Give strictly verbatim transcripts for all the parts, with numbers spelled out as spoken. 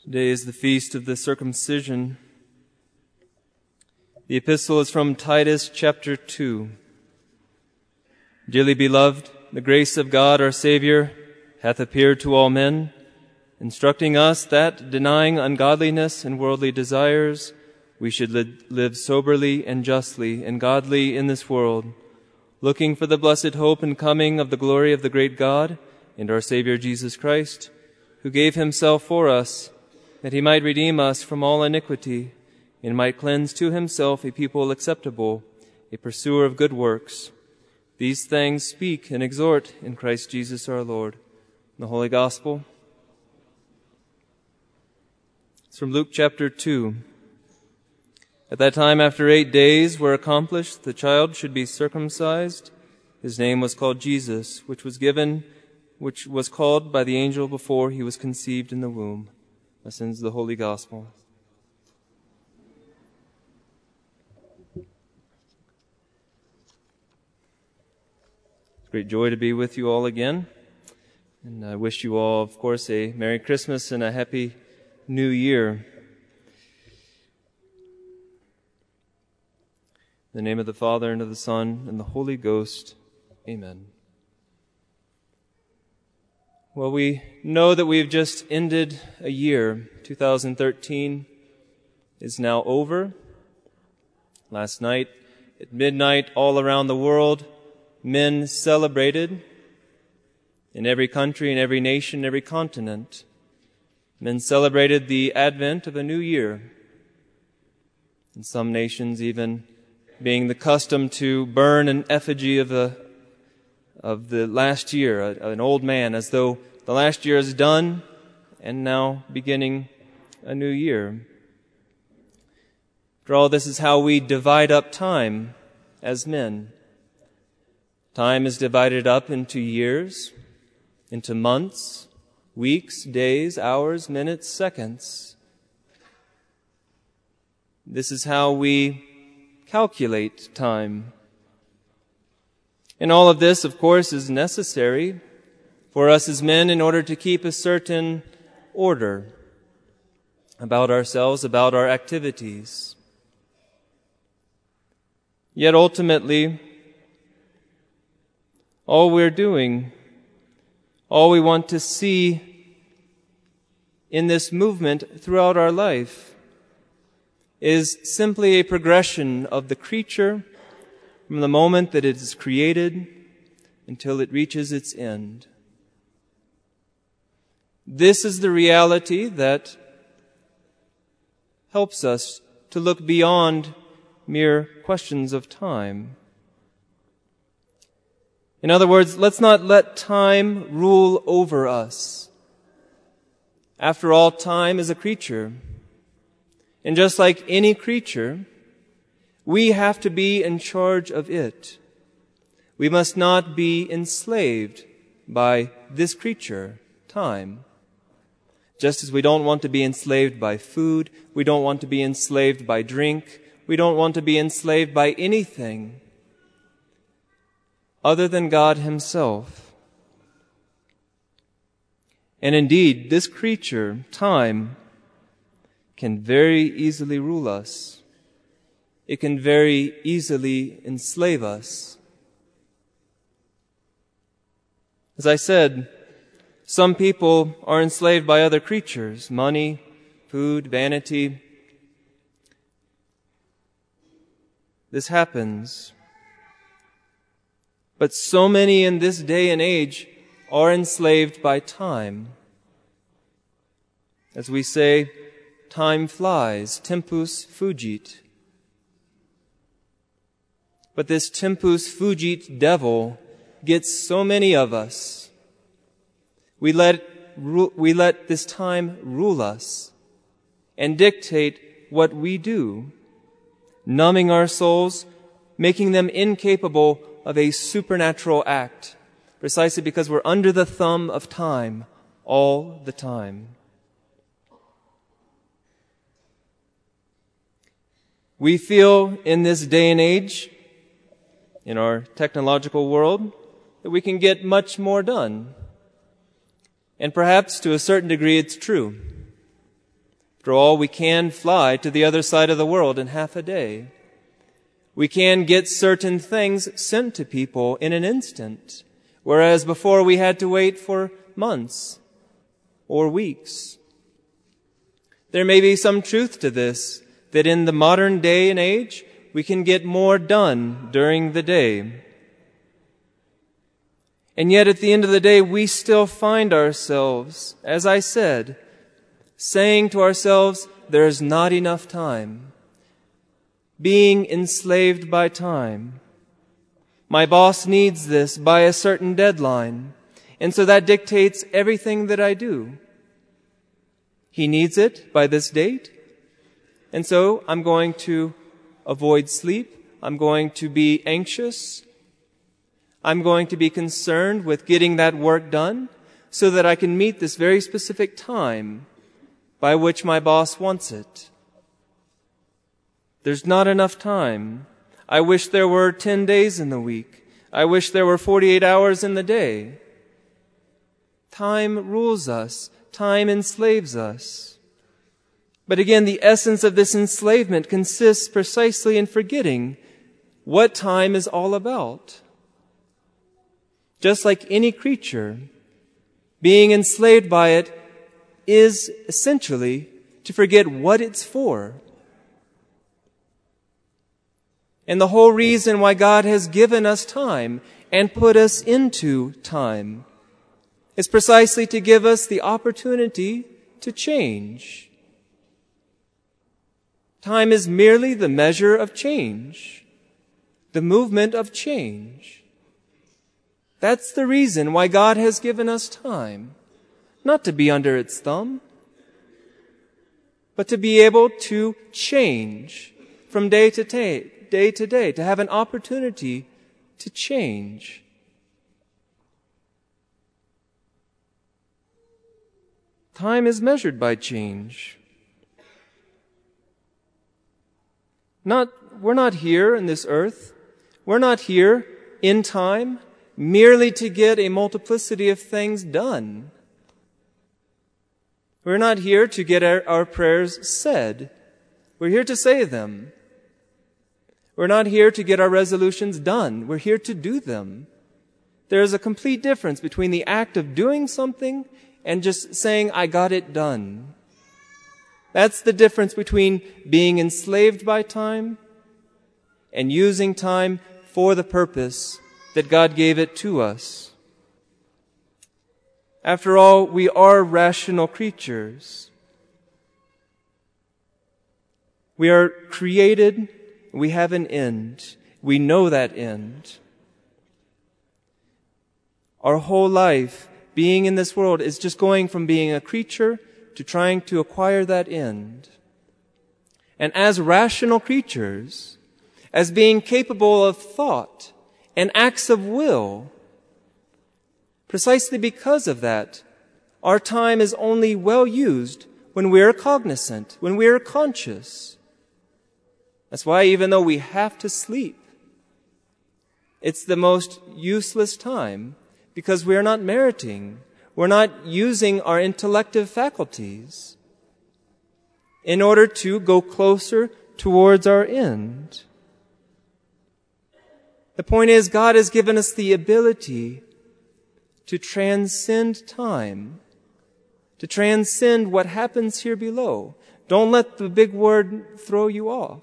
Today is the feast of the circumcision. The epistle is from Titus chapter two. Dearly beloved, the grace of God our Savior hath appeared to all men, instructing us that, denying ungodliness and worldly desires, we should li- live soberly and justly and godly in this world, looking for the blessed hope and coming of the glory of the great God and our Savior Jesus Christ, who gave himself for us, that he might redeem us from all iniquity, and might cleanse to himself a people acceptable, a pursuer of good works. These things speak and exhort in Christ Jesus our Lord. In the Holy Gospel, it's from Luke chapter two. At that time, after eight days were accomplished, the child should be circumcised. His name was called Jesus, which was given, which was called by the angel before he was conceived in the womb. Thus ends the Holy Gospel. It's a great joy to be with you all again. And I wish you all, of course, a Merry Christmas and a Happy New Year. In the name of the Father, and of the Son, and the Holy Ghost. Amen. Well, we know that we've just ended a year. two thousand thirteen is now over. Last night, at midnight, all around the world, men celebrated in every country, in every nation, every continent. Men celebrated the advent of a new year. In some nations, even being the custom to burn an effigy of a of the last year, an old man, as though the last year is done and now beginning a new year. After all, this is how we divide up time as men. Time is divided up into years, into months, weeks, days, hours, minutes, seconds. This is how we calculate time. And all of this, of course, is necessary for us as men in order to keep a certain order about ourselves, about our activities. Yet ultimately, all we're doing, all we want to see in this movement throughout our life is simply a progression of the creature from the moment that it is created until it reaches its end. This is the reality that helps us to look beyond mere questions of time. In other words, let's not let time rule over us. After all, time is a creature. And just like any creature, we have to be in charge of it. We must not be enslaved by this creature, time. Just as we don't want to be enslaved by food, we don't want to be enslaved by drink, we don't want to be enslaved by anything other than God Himself. And indeed, this creature, time, can very easily rule us. It can very easily enslave us. As I said, some people are enslaved by other creatures, money, food, vanity. This happens. But so many in this day and age are enslaved by time. As we say, time flies, tempus fugit. But this tempus fugit devil gets so many of us. We let, we let this time rule us and dictate what we do, numbing our souls, making them incapable of a supernatural act, precisely because we're under the thumb of time all the time. We feel in this day and age, in our technological world, that we can get much more done. And perhaps to a certain degree it's true. After all, we can fly to the other side of the world in half a day. We can get certain things sent to people in an instant, whereas before we had to wait for months or weeks. There may be some truth to this, that in the modern day and age, we can get more done during the day. And yet at the end of the day, we still find ourselves, as I said, saying to ourselves, there's not enough time. Being enslaved by time. My boss needs this by a certain deadline, and so that dictates everything that I do. He needs it by this date, and so I'm going to avoid sleep. I'm going to be anxious. I'm going to be concerned with getting that work done so that I can meet this very specific time by which my boss wants it. There's not enough time. I wish there were ten days in the week. I wish there were forty-eight hours in the day. Time rules us. Time enslaves us. But again, the essence of this enslavement consists precisely in forgetting what time is all about. Just like any creature, being enslaved by it is essentially to forget what it's for. And the whole reason why God has given us time and put us into time is precisely to give us the opportunity to change. Time is merely the measure of change, the movement of change. That's the reason why God has given us time, not to be under its thumb, but to be able to change from day to day, day to day, to have an opportunity to change. Time is measured by change. Not, we're not here in this earth. We're not here in time merely to get a multiplicity of things done. We're not here to get our, our prayers said. We're here to say them. We're not here to get our resolutions done. We're here to do them. There is a complete difference between the act of doing something and just saying, I got it done. That's the difference between being enslaved by time and using time for the purpose that God gave it to us. After all, we are rational creatures. We are created. We have an end. We know that end. Our whole life, being in this world, is just going from being a creature to trying to acquire that end. And as rational creatures, as being capable of thought and acts of will, precisely because of that, our time is only well used when we are cognizant, when we are conscious. That's why even though we have to sleep, it's the most useless time because we are not meriting. We're not using our intellective faculties in order to go closer towards our end. The point is, God has given us the ability to transcend time, to transcend what happens here below. Don't let the big word throw you off.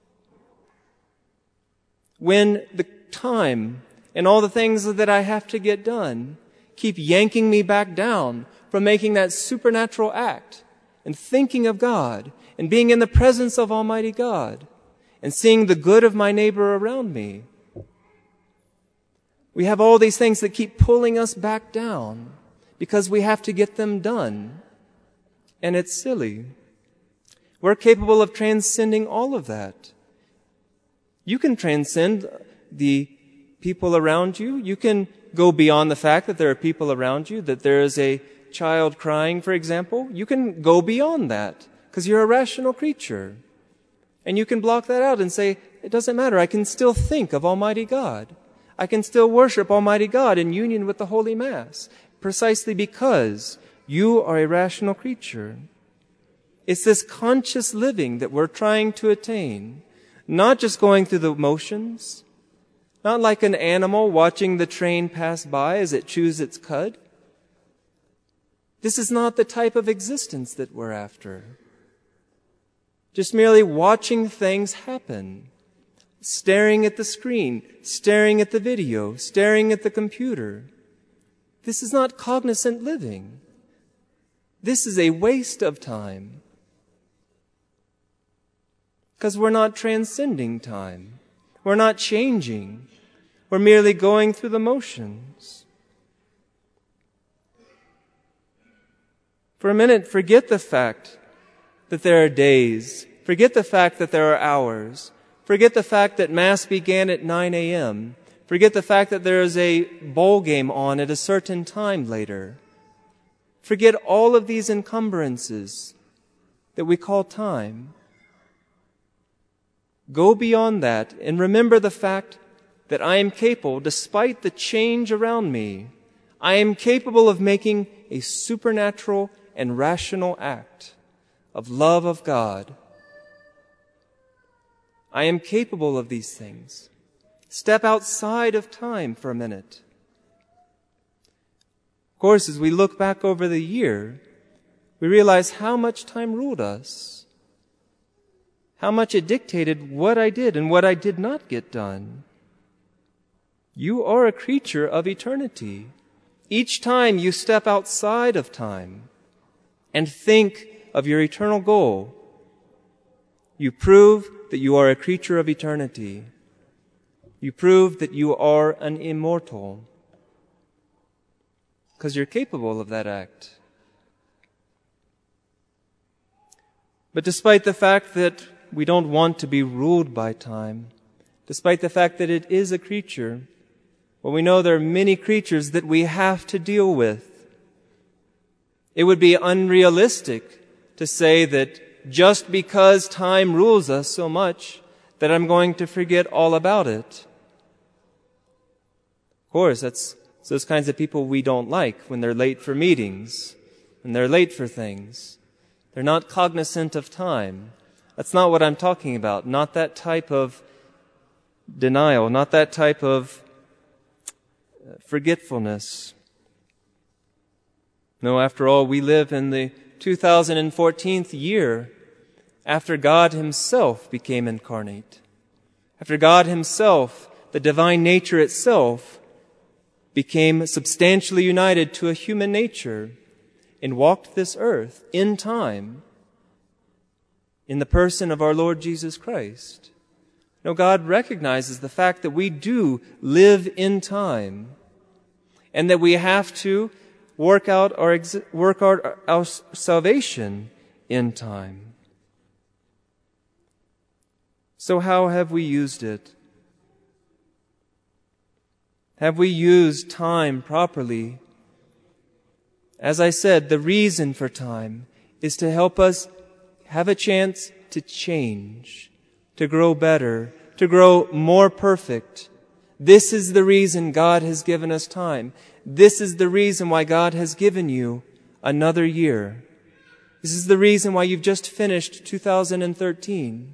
When the time and all the things that I have to get done keep yanking me back down from making that supernatural act and thinking of God and being in the presence of Almighty God and seeing the good of my neighbor around me, we have all these things that keep pulling us back down because we have to get them done. And it's silly. We're capable of transcending all of that. You can transcend the people around you. You can go beyond the fact that there are people around you, that there is a child crying, for example. You can go beyond that because you're a rational creature. And you can block that out and say, it doesn't matter. I can still think of Almighty God. I can still worship Almighty God in union with the Holy Mass, precisely because you are a rational creature. It's this conscious living that we're trying to attain, not just going through the motions, not like an animal watching the train pass by as it chews its cud. This is not the type of existence that we're after. Just merely watching things happen, staring at the screen, staring at the video, staring at the computer. This is not cognizant living. This is a waste of time. Because we're not transcending time. We're not changing. We're merely going through the motions. For a minute, forget the fact that there are days. Forget the fact that there are hours. Forget the fact that Mass began at nine a.m. Forget the fact that there is a bowl game on at a certain time later. Forget all of these encumbrances that we call time. Go beyond that and remember the fact that I am capable, despite the change around me, I am capable of making a supernatural and rational act of love of God. I am capable of these things. Step outside of time for a minute. Of course, as we look back over the year, we realize how much time ruled us, how much it dictated what I did and what I did not get done. You are a creature of eternity. Each time you step outside of time and think of your eternal goal, you prove that you are a creature of eternity. You prove that you are an immortal, because you're capable of that act. But despite the fact that we don't want to be ruled by time, despite the fact that it is a creature, well, we know there are many creatures that we have to deal with. It would be unrealistic to say that just because time rules us so much that I'm going to forget all about it. Of course, that's it's those kinds of people we don't like when they're late for meetings, when they're late for things. They're not cognizant of time. That's not what I'm talking about. Not that type of denial, not that type of forgetfulness. No, after all, we live in the two thousand fourteenth year after God Himself became incarnate. After God Himself, the divine nature itself, became substantially united to a human nature and walked this earth in time in the person of our Lord Jesus Christ. No, God recognizes the fact that we do live in time and that we have to work out our, work out our, our salvation in time. So how have we used it? Have we used time properly? As I said, the reason for time is to help us have a chance to change, to grow better, to grow more perfect. This is the reason God has given us time. This is the reason why God has given you another year. This is the reason why you've just finished two thousand thirteen.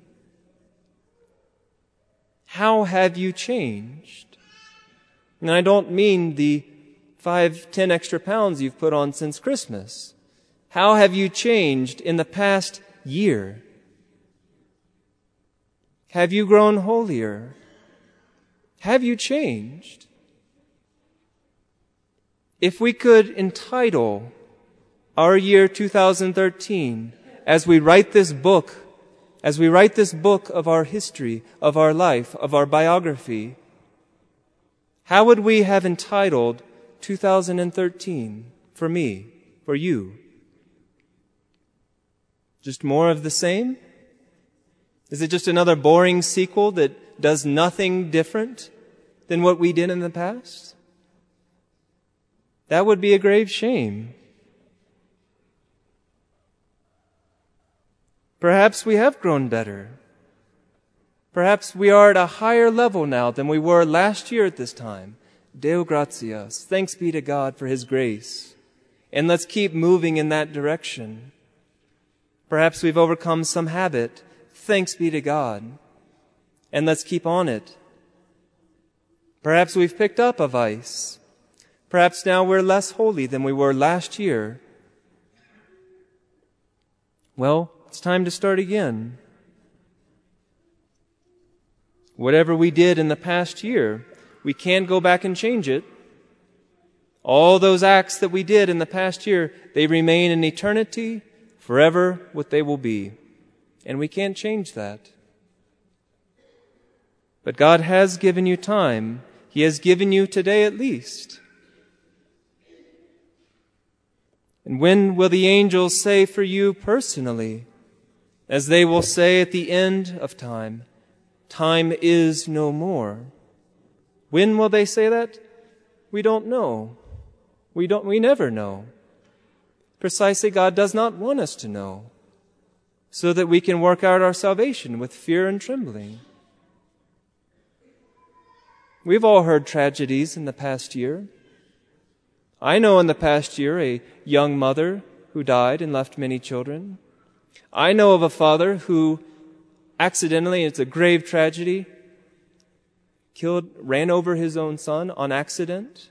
How have you changed? And I don't mean the five, ten extra pounds you've put on since Christmas. How have you changed in the past year? Have you grown holier? Have you changed? If we could entitle our year two thousand thirteen, as we write this book, as we write this book of our history, of our life, of our biography, how would we have entitled two thousand thirteen for me, for you? Just more of the same? Is it just another boring sequel that does nothing different than what we did in the past? That would be a grave shame. Perhaps we have grown better. Perhaps we are at a higher level now than we were last year at this time. Deo gratias. Thanks be to God for His grace. And let's keep moving in that direction. Perhaps we've overcome some habit. Thanks be to God. And let's keep on it. Perhaps we've picked up a vice. Perhaps now we're less holy than we were last year. Well, it's time to start again. Whatever we did in the past year, we can't go back and change it. All those acts that we did in the past year, they remain in eternity, forever what they will be. And we can't change that. But God has given you time. He has given you today at least. And when will the angels say for you personally, as they will say at the end of time, time is no more? When will they say that? We don't know. We don't, we never know. Precisely, God does not want us to know, so that we can work out our salvation with fear and trembling. We've all heard tragedies in the past year. I know in the past year a young mother who died and left many children. I know of a father who accidentally, it's a grave tragedy, killed, ran over his own son on accident.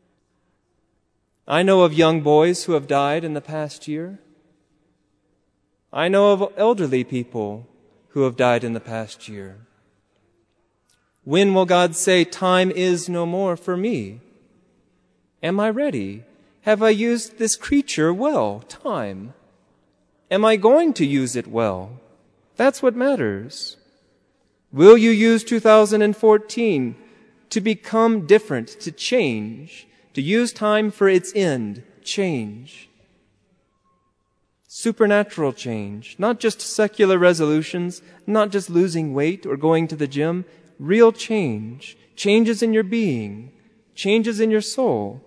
I know of young boys who have died in the past year. I know of elderly people who have died in the past year. When will God say, time is no more for me? Am I ready? Have I used this creature well? Time. Am I going to use it well? That's what matters. Will you use two thousand fourteen to become different, to change, to use time for its end, change? Supernatural change, not just secular resolutions, not just losing weight or going to the gym, real change, changes in your being, changes in your soul.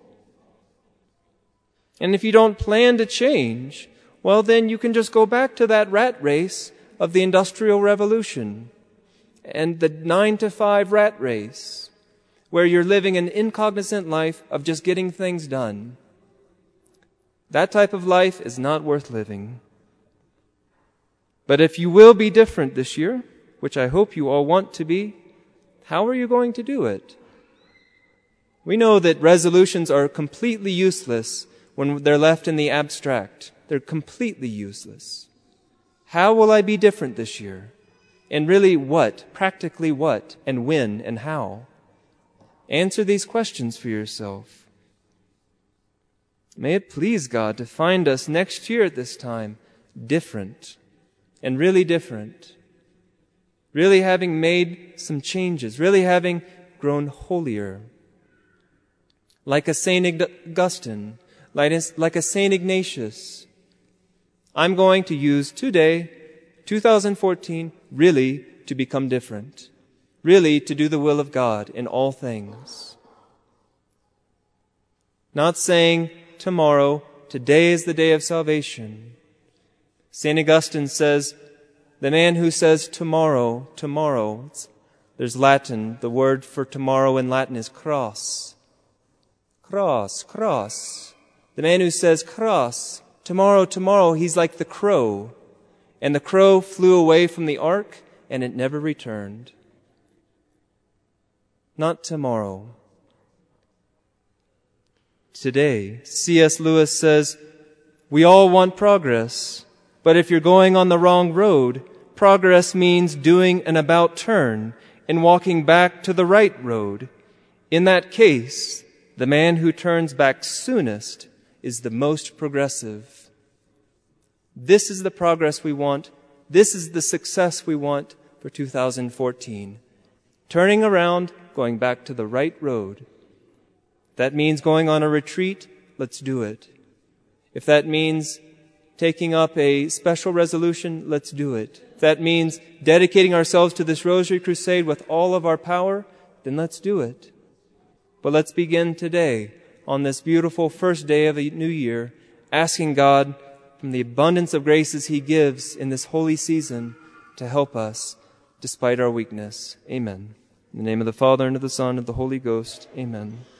And if you don't plan to change, well, then you can just go back to that rat race of the Industrial Revolution and the nine to five rat race, where you're living an incognizant life of just getting things done. That type of life is not worth living. But if you will be different this year, which I hope you all want to be, how are you going to do it? We know that resolutions are completely useless when they're left in the abstract. They're completely useless. How will I be different this year? And really what? Practically what? And when? And how? Answer these questions for yourself. May it please God to find us next year at this time different, and really different. Really having made some changes, really having grown holier. Like a Saint Augustine, like a Saint Ignatius. I'm going to use today, two thousand fourteen, really to become different. Really to do the will of God in all things. Not saying tomorrow, today is the day of salvation. Saint Augustine says, the man who says tomorrow, tomorrow, there's Latin, the word for tomorrow in Latin is cross. Cross, cross. The man who says cross, tomorrow, tomorrow, he's like the crow. And the crow flew away from the ark and it never returned. Not tomorrow. Today, C S Lewis says, we all want progress, but if you're going on the wrong road, progress means doing an about turn and walking back to the right road. In that case, the man who turns back soonest is the most progressive. This is the progress we want. This is the success we want for two thousand fourteen. Turning around, going back to the right road. If that means going on a retreat, let's do it. If that means taking up a special resolution, let's do it. If that means dedicating ourselves to this Rosary Crusade with all of our power, then let's do it. But let's begin today, on this beautiful first day of a new year, asking God from the abundance of graces He gives in this holy season to help us despite our weakness. Amen. In the name of the Father, and of the Son, and of the Holy Ghost. Amen.